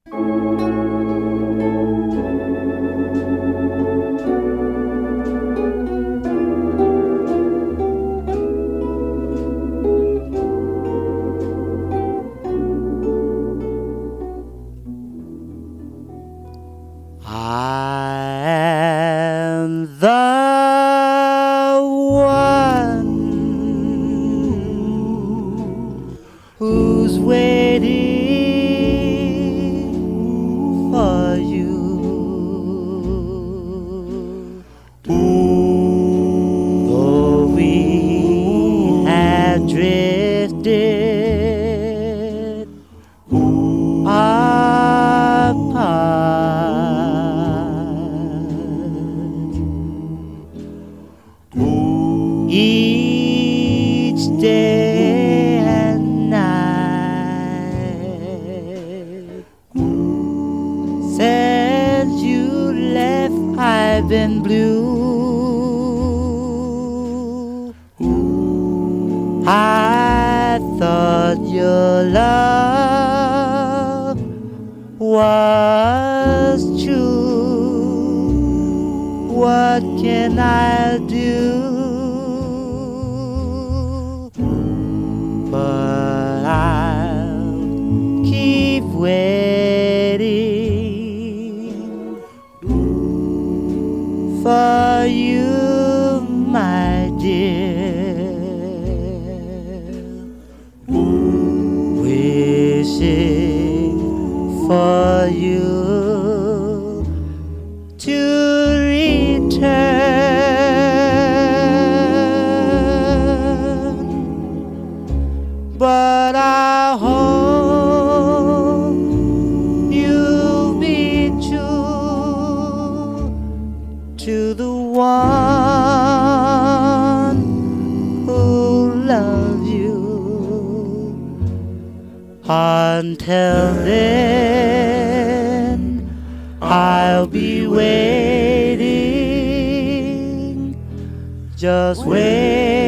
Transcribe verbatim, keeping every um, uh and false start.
I am the one who's waiting for you. Though we have drifted apart, each day and night since you left, I've been blue. I thought your love was true. What can I do? But I'll keep waiting for you, my dear, wishing for you to return. But I hope you'll be true to the one who loves you. Until then, I'll be waiting, just waiting